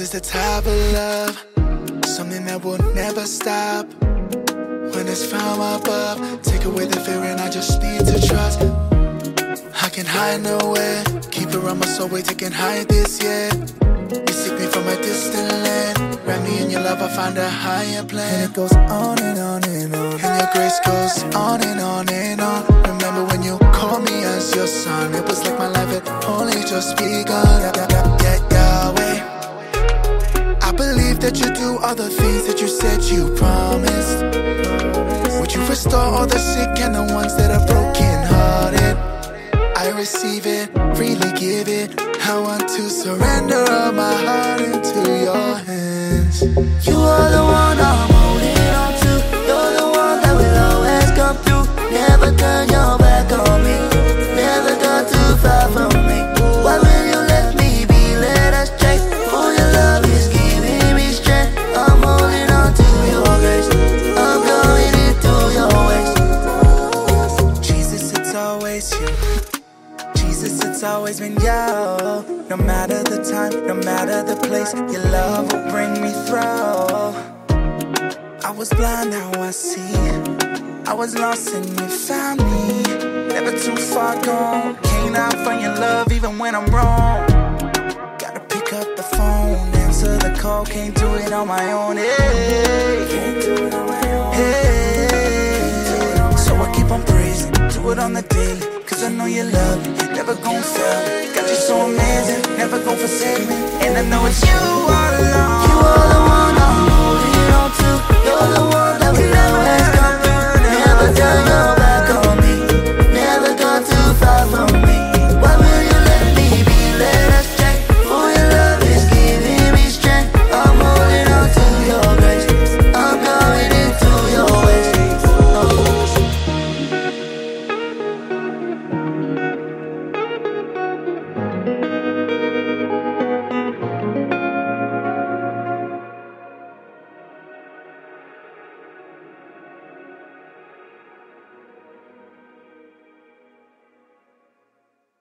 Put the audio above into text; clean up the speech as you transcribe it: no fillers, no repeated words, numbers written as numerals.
is the type of love, something that will never stop. When it's from above, take away the fear and I just need to trust. I can hide nowhere, keep it on my soul, wait, I can hide this, yeah. You seek me from a distant land, wrap me in your love, I find a higher plan. And it goes on and on and on, and your grace goes on and on and on. Remember when you called me as your son, it was like my life had only just begun. Yeah, Yahweh, I believe that you do all the things that you said you promised. Would you restore all the sick and the ones that are broken hearted? I receive it, freely give it. I want to surrender all my heart into your hands. You are the one I'm holding on to. You're the one that will always come through. Never turn your back on me, never gone too far from me. Why will you let me be led astray? For your love is giving me strength. I'm holding on to your grace, I'm going into your ways. Jesus, it's always you. Jesus, it's always been you. No matter the time, no matter the place, your love will bring me through. I was blind, now I see. I was lost and you found me. Never too far gone. Can't hide from your love even when I'm wrong. Gotta pick up the phone, answer the call. Can't do it on my own, hey. Can't do it on my own, hey. So I keep on praising, do it on the daily, cause I know you love me, never gon' fail me. Got you so amazing, never gon' forsake me. And I know it's you